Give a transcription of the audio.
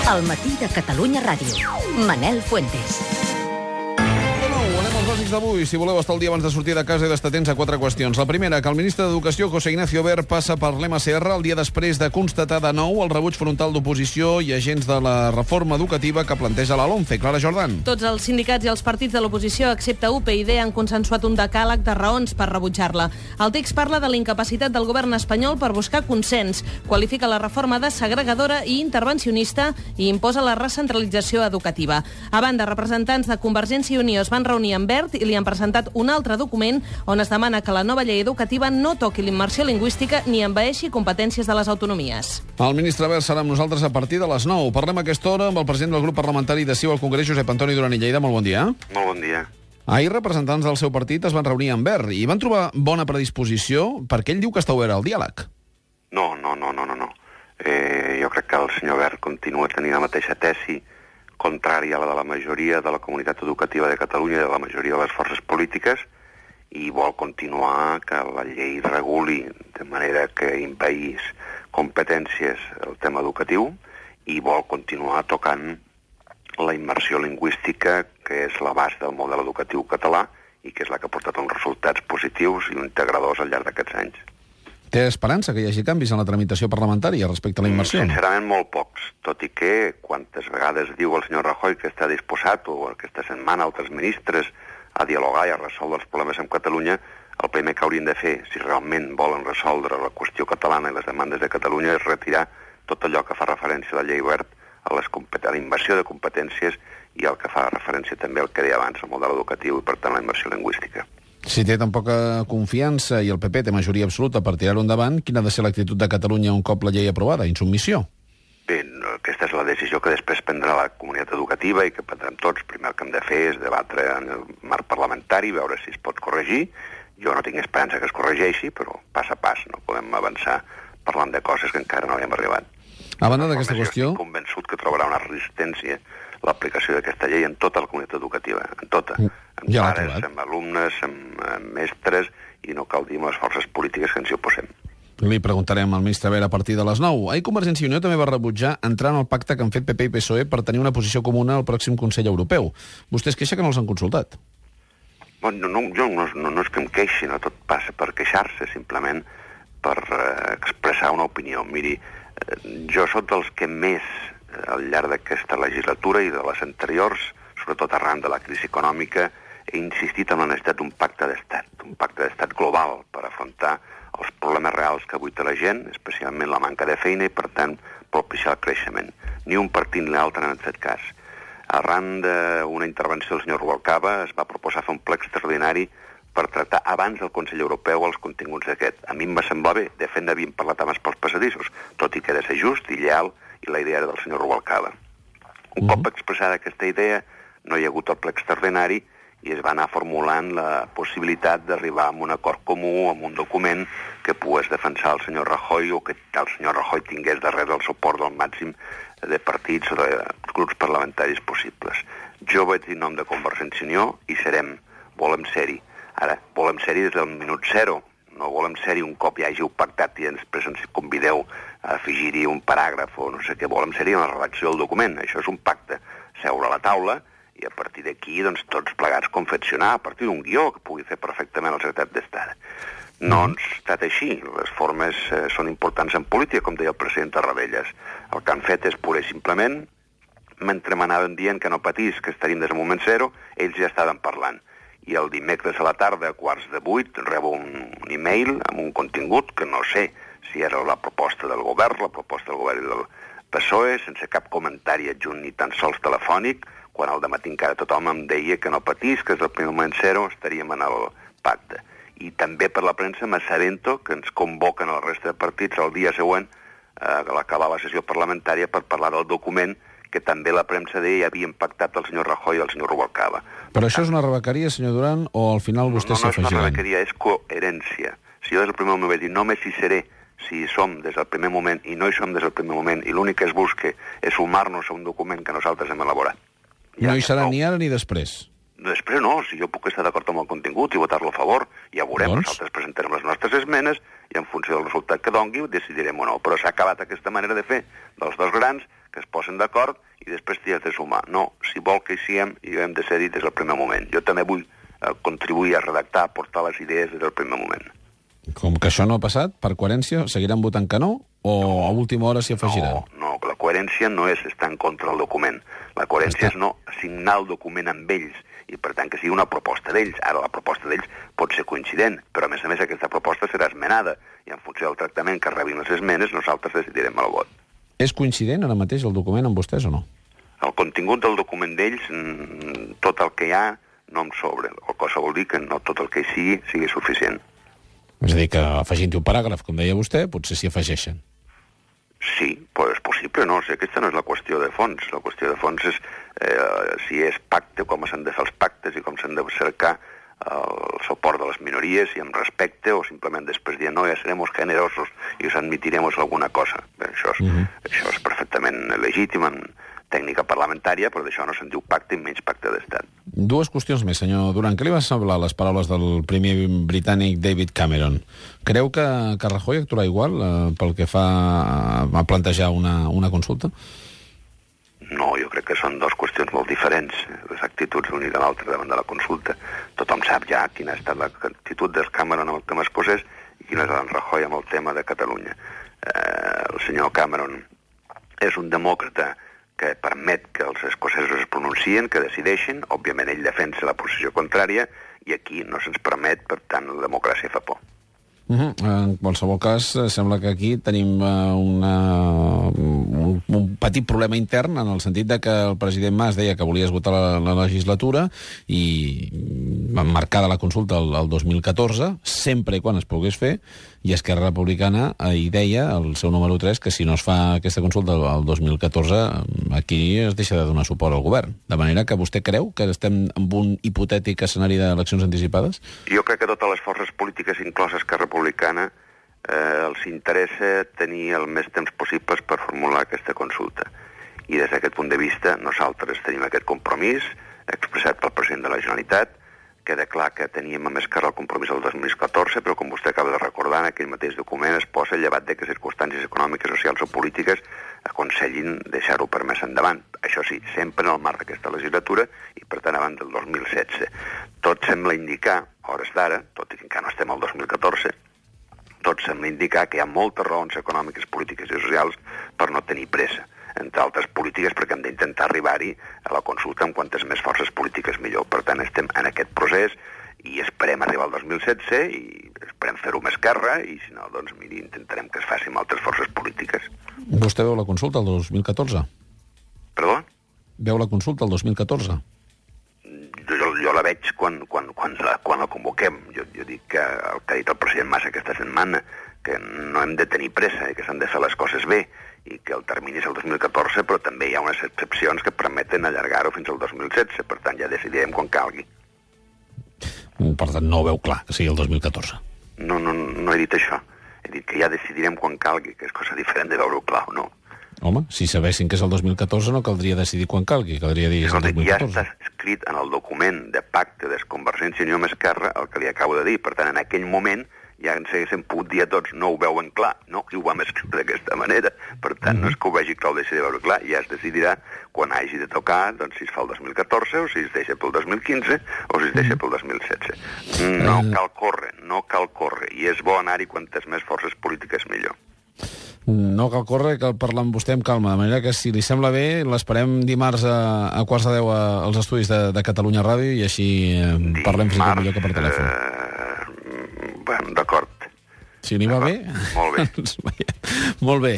Al matí de Catalunya Ràdio. Manel Fuentes. Bàsics d'avui, si voleu estar el dia abans de sortir de casa i d'estar atents a 4 qüestions. La primera, que el ministre d'Educació, José Ignacio Wert, passa per l'MCR el dia després de constatar de nou el rebuig frontal d'oposició i agents de la reforma educativa que planteja la LOMCE. Clara Jordan. Tots els sindicats i els partits de l'oposició, excepte UPyD, han consensuat un decàleg de raons per rebutjar-la. El text parla de la incapacitat del govern espanyol per buscar consens, qualifica la reforma de segregadora i intervencionista i imposa la recentralització educativa. A banda, representants de Convergència i Unió es van reunir amb Wert i li han presentat un altre document on es demana que la nova llei educativa no toqui l'immersió lingüística ni envaeixi competències de les autonomies. El ministre Wert serà amb nosaltres a partir de les 9. Parlem a aquesta hora amb el president del grup parlamentari de CiU al Congrés, Josep Antoni Duran i Lleida. Molt bon dia. Molt bon dia. Ahir representants del seu partit es van reunir amb Wert i van trobar bona predisposició perquè ell diu que està obert al diàleg. No. Jo crec que el senyor Wert continua tenint la mateixa tesi contrària a la de la majoria de la comunitat educativa de Catalunya i de la majoria de les forces polítiques i vol continuar que la llei reguli de manera que envaís competències el tema educatiu i vol continuar tocant la immersió lingüística, que és la base del model educatiu català i que és la que ha portat uns resultats positius i integradors al llarg d'aquests anys. Té esperança que hi hagi canvis en la tramitació parlamentària respecte a la immersió? Sincerament, molt pocs. Tot i que, quantes vegades diu el senyor Rajoy que està disposat, o aquesta setmana altres ministres, a dialogar i a resoldre els problemes amb Catalunya, el primer que haurien de fer, si realment volen resoldre la qüestió catalana i les demandes de Catalunya, és retirar tot allò que fa referència a la llei Wert, a la inversió de competències i el que fa referència també al que deia abans, el model educatiu i, per tant, la immersió lingüística. Si té tan poca confiança i el PP té majoria absoluta per tirar-ho endavant, quina ha de ser l'actitud de Catalunya un cop la llei aprovada? Insubmissió? Bé, aquesta és la decisió que després prendrà la comunitat educativa i que prendrem tots. Primer el que hem de fer és debatre en el marc parlamentari, veure si es pot corregir. Jo no tinc esperança que es corregeixi, però pas a pas. No podem avançar parlant de coses que encara no hi hem arribat. A banda d'aquesta qüestió... Estic convençut que trobarà una resistència l'aplicació d'aquesta llei en tota la comunitat educativa, en tota. Amb pares, amb alumnes, amb mestres, i no cal dir amb les forces polítiques que ens hi oposem. Li preguntarem al ministre Wert a partir de les 9. Ahir Convergència i Unió també va rebutjar entrar en el pacte que han fet PP i PSOE per tenir una posició comuna al pròxim Consell Europeu. Vostè es queixa que no els han consultat? Bueno, jo no és que em queixi, no tot passa per queixar-se, simplement per expressar una opinió. Miri, jo soc dels que més al llarg d'aquesta legislatura i de les anteriors, sobretot arran de la crisi econòmica, he insistit en la necessitat d'un pacte d'estat global per afrontar els problemes reals que avui té la gent, especialment la manca de feina i, per tant, propiciar el creixement. Ni un partit ni l'altre n'han fet cas. Arran d'una intervenció del senyor Rubalcaba es va proposar fer un ple extraordinari per tractar abans del Consell Europeu els continguts d'aquest. A mi em va semblar bé, de fet n'havíem parlat abans pels passadissos, tot i que ha de ser just i lleal, i la idea era del senyor Rubalcaba. Un cop expressada aquesta idea, no hi ha hagut el ple extraordinari i es va anar formulant la possibilitat d'arribar a un acord comú, amb un document que pogués defensar el senyor Rajoy o que el senyor Rajoy tingués darrere el suport del màxim de partits o de grups parlamentaris possibles. Jo vaig dir nom de Convergència i Unió i volem ser-hi. Ara, volem ser-hi des del minut zero. No volem ser-hi un cop ja hàgiu pactat i després ens convideu a afegir-hi un paràgraf o no sé què. Volem ser-hi en la redacció del document. Això és un pacte. Seure a la taula i a partir d'aquí doncs, tots plegats confeccionar a partir d'un guió que pugui fer perfectament el secretari d'Estat. No ens ha estat així. Les formes són importants en política, com deia el president Tarradellas. El que han fet és pura i simplement, mentre m'anaven dient que no patís, que estaríem des del moment zero, ells ja estaven parlant. I el dimecres a la tarda, a 7:15, rebo un e-mail amb un contingut que no sé si era la proposta del govern i del PSOE, sense cap comentari adjunt ni tan sols telefònic, quan al dematí encara tothom em deia que no patís, que des del primer moment zero estaríem en el pacte. I també per la premsa m'assabento que ens convoquen a la resta de partits el dia següent a l'acabar la sessió parlamentària per parlar del document que també la premsa deia havien pactat el senyor Rajoy i el senyor Rubalcaba. Però això és una rebequeria, senyor Duran, o al final vostè s'afegiran? No és una rebequeria, és coherència. Si jo des del primer moment vaig dir només hi seré si hi som des del primer moment i no hi som des del primer moment i l'únic que es busca és sumar-nos a un document que nosaltres hem elaborat. No hi serà ni ara ni després? Després no, si jo puc estar d'acord amb el contingut i votar-lo a favor, ja veurem, nosaltres presentarem les nostres esmenes i en funció del resultat que dongui decidirem o no. Però s'ha acabat aquesta manera de fer dels dos grans que es posen d'acord i després t'hi has de sumar. No, si vol que hi siguem, hi hem de ser-hi des del primer moment. Jo també vull contribuir a redactar, a portar les idees des del primer moment. Com que això no ha passat, per coherència, seguiran votant que no o a última hora s'hi afegiran? No, la coherència no és estar en contra del document. La coherència és no signar el document amb ells i, per tant, que sigui una proposta d'ells. Ara, la proposta d'ells pot ser coincident, però, a més, aquesta proposta serà esmenada i, en funció del tractament que rebin les esmenes, nosaltres decidirem el vot. És coincident ara mateix el document amb vostès o no? El contingut del document d'ells, tot el que hi ha, no em sobra. La cosa vol dir que no tot el que hi sigui suficient. És a dir, que afegint-hi un paràgraf, com deia vostè, potser s'hi afegeixen. Sí, però és possible, no? O sigui, aquesta no és la qüestió de fons. La qüestió de fons és si és pacte, com s'han de fer els pactes i com s'han de cercar el suport de les minories i amb respecte, o simplement després dir no, ja serem generosos i us admitirem alguna cosa. Bé, això és perfectament legítim en tècnica parlamentària, però d'això no se'n diu pacte i menys pacte d'estat. Dues qüestions més, senyor Duran. Què li va semblar les paraules del primer britànic David Cameron? Creu que Rajoy actuarà igual pel que fa a plantejar una consulta? No, jo crec que són dues qüestions molt diferents, les actituds d'un i de l'altre davant de la consulta. Tothom sap ja quina ha estat l'actitud del Cameron amb el tema escocès i quina és el Rajoy amb el tema de Catalunya. El senyor Cameron és un demòcrata que permet que els escocesos es pronuncien, que decideixin. Òbviament ell defensa la posició contrària i aquí no se'ns permet, per tant la democràcia fa por. En qualsevol cas, sembla que aquí tenim un petit problema intern en el sentit de que el president Mas deia que volia esgotar la legislatura i marcada la consulta el 2014, sempre i quan es pogués fer, i Esquerra Republicana hi deia, el seu número 3, que si no es fa aquesta consulta el 2014, aquí es deixa de donar suport al govern. De manera que vostè creu que estem en un hipotètic escenari d'eleccions anticipades? Jo crec que totes les forces polítiques, incloses Esquerra Republicana, els interessa tenir el més temps possibles per formular aquesta consulta. I des d'aquest punt de vista nosaltres tenim aquest compromís expressat pel president de la Generalitat. Queda clar que teníem amb Esquerra el compromís el 2014, però com vostè acaba de recordar, en aquell mateix document es posa llevat de que circumstàncies econòmiques, socials o polítiques aconsellin deixar-ho per més endavant. Això sí, sempre en el marc d'aquesta legislatura i, per tant, abans del 2016. Tot sembla indicar, a hores d'ara, tot i que encara no estem al 2014, tot sembla indicar que hi ha moltes raons econòmiques, polítiques i socials per no tenir pressa. Entre altres polítiques, perquè hem d'intentar arribar-hi a la consulta amb quantes més forces polítiques millor. Per tant, estem en aquest procés i esperem arribar al 2016 i esperem fer-ho amb Esquerra i, si no, doncs, miri, intentarem que es faci amb altres forces polítiques. Vostè veu la consulta el 2014? Perdó? Veu la consulta el 2014? Jo la veig quan la convoquem. Jo dic que el que ha dit el president Mas aquesta setmana, que no hem de tenir pressa i que s'han de fer les coses bé, i que el termini és el 2014, però també hi ha unes excepcions que permeten allargar-ho fins al 2016. Per tant, ja decidirem quan calgui. Per tant, no ho veu clar, que sigui el 2014. No he dit això. He dit que ja decidirem quan calgui, que és cosa diferent de veure-ho clar o no. Home, si sabessin que és el 2014 no caldria decidir quan calgui, caldria dir és el 2014. Ja està escrit en el document de pacte de Convergència i Unió amb Esquerra el que li acabo de dir. Per tant, en aquell moment ja ens haguéssim pogut dir a tots, no ho veuen clar, no? I ho vam escriure d'aquesta manera. Per tant, no és que ho vegi clar o deixi de veure clar, ja es decidirà quan hagi de tocar, doncs, si es fa el 2014 o si es deixa pel 2015 o si es deixa pel 2016. No cal córrer, i és bo anar-hi quantes més forces polítiques millor. No cal córrer, cal parlar amb vostè amb calma, de manera que, si li sembla bé, l'esperem dimarts a quarts de 10 als estudis de Catalunya Ràdio i així parlem fins i tot millor que per telèfon. Bueno, d'acord. Si n'hi va bé? Molt bé. Molt bé.